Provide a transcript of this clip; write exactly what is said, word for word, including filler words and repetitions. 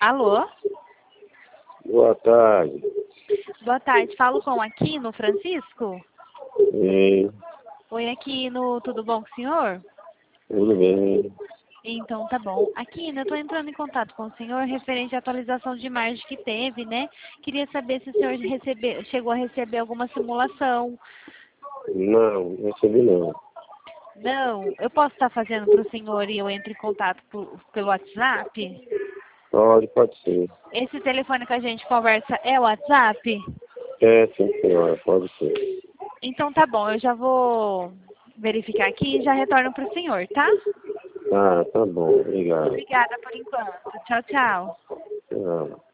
Alô? Boa tarde. Boa tarde. Falo com Aquino Francisco? Sim, Oi, Aquino. Tudo bom com o senhor? tudo bem. Então, tá bom. Aquino, eu tô entrando em contato com o senhor referente à atualização de margem que teve, né? Queria saber se o senhor recebe, chegou a receber alguma simulação. Não, não recebi não. Não, eu posso estar fazendo para o senhor e eu entro em contato por, pelo WhatsApp? Pode, pode ser. Esse telefone que a gente conversa é o WhatsApp? É, sim, senhora, pode ser. Então tá bom, eu já vou verificar aqui e já retorno para o senhor, tá? Ah, tá bom, obrigado. Obrigada por enquanto. Tchau, tchau. Tchau.